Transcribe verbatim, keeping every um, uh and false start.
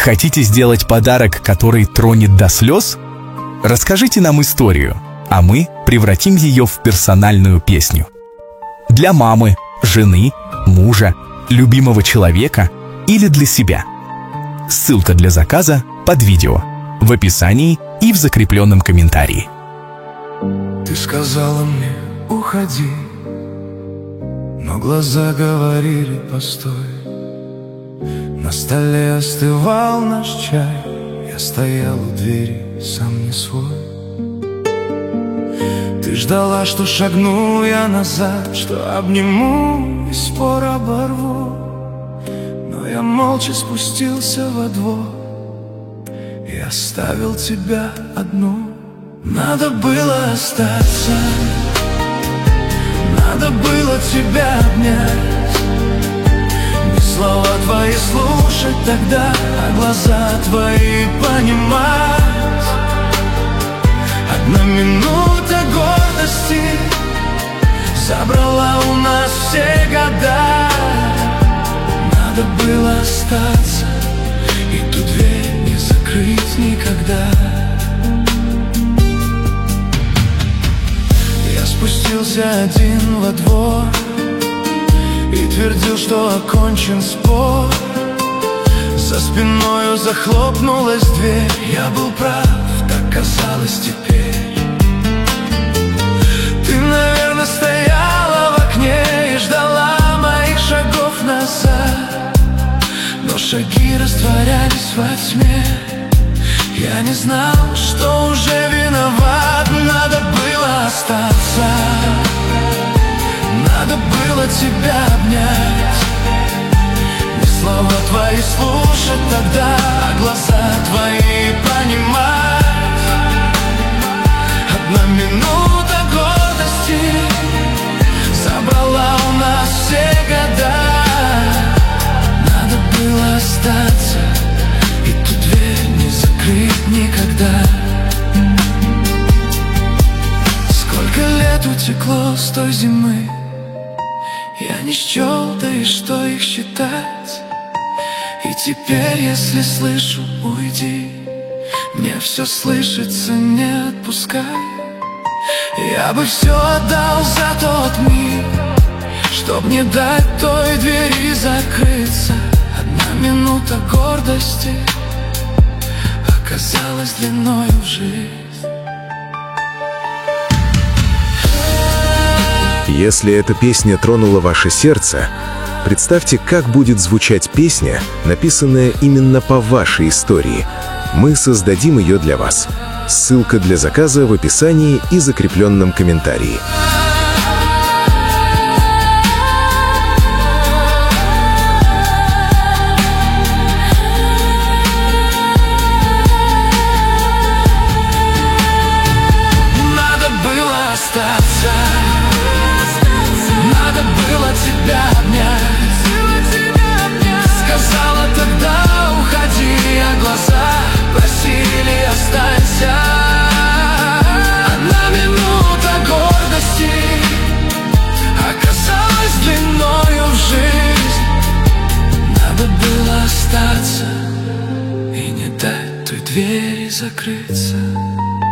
Хотите сделать подарок, который тронет до слез? Расскажите нам историю, а мы превратим ее в персональную песню. Для мамы, жены, мужа, любимого человека или для себя. Ссылка для заказа под видео, в описании и в закрепленном комментарии. Ты сказала мне, уходи, но глаза говорили, постой. На столе остывал наш чай, я стоял у двери, сам не свой. Ты ждала, что шагну я назад, что обниму и спор оборву. Но я молча спустился во двор и оставил тебя одну. Надо было остаться, надо было тебя обнять, не слова твои слушать тогда, а глаза твои понимать. Одна минута гордости забрала у нас все года. Надо было остаться и ту дверь не закрыть никогда. Я спустился один во двор и твердил, что окончен спор. За спиною захлопнулась дверь, я был прав, так казалось теперь. Ты, наверное, стояла в окне и ждала моих шагов назад, но шаги растворялись во тьме. Я не знал, что уже виноват. Надо было остаться, надо было тебя обнять, не слова твои слушать тогда, а глаза твои понимать. Одна минута гордости забрала у нас все года. Надо было остаться и ту дверь не закрыть никогда. Сколько лет утекло с той зимы, я не счел, да и что их считать. И теперь, если слышу, уйди, мне все слышится, не отпускай. Я бы все отдал за тот миг, чтоб не дать той двери закрыться. Одна минута гордости оказалась длиною в жизнь. Если эта песня тронула ваше сердце, представьте, как будет звучать песня, написанная именно по вашей истории. Мы создадим ее для вас. Ссылка для заказа в описании и закрепленном комментарии. Надо было остаться, надо было тебя обнять, сказала тогда уходи, а глаза просили останься. Одна минута гордости оказалась длиною в жизнь. Надо было остаться и не дать той двери закрыться.